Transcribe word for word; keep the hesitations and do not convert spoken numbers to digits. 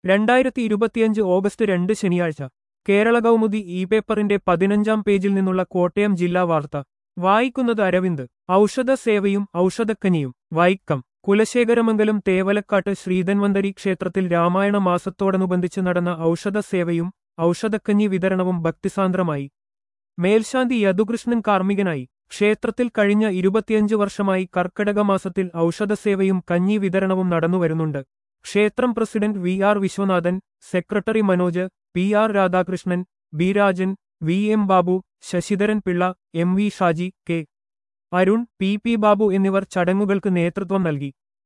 രണ്ടായിരത്തി ഇരുപത്തിയഞ്ച് ഓഗസ്റ്റ് രണ്ട് ശനിയാഴ്ച കേരള കൗമുദി ഇ പേപ്പറിന്റെ പതിനഞ്ചാം പേജിൽ നിന്നുള്ള കോട്ടയം ജില്ലാ വാർത്ത വായിക്കുന്നത് അരവിന്ദ്. ഔഷധ സേവയും ഔഷധക്കഞ്ഞിയും വൈക്കം. കുലശേഖരമംഗലം തേവലക്കാട്ട് ശ്രീധന്വന്തരി ക്ഷേത്രത്തിൽ രാമായണ മാസത്തോടനുബന്ധിച്ച് നടന്ന ഔഷധ സേവയും ഔഷധക്കഞ്ഞി വിതരണവും ഭക്തിസാന്ദ്രമായി. മേൽശാന്തി യദുകൃഷ്ണൻ കാർമ്മികനായി. ക്ഷേത്രത്തിൽ കഴിഞ്ഞ ഇരുപത്തിയഞ്ച് വർഷമായി കർക്കടക മാസത്തിൽ ഔഷധസേവയും കഞ്ഞി വിതരണവും നടന്നുവരുന്നുണ്ട്. ക്ഷേത്രം president V R Viswanathan, secretary Manoj, P R Radhakrishnan, B Rajan, V M Babu, Sasidharan Pillai, M V Shaji, K Arun, P P Babu എന്നിവർ ചടങ്ങുകൾക്ക് നേതൃത്വം നൽകി.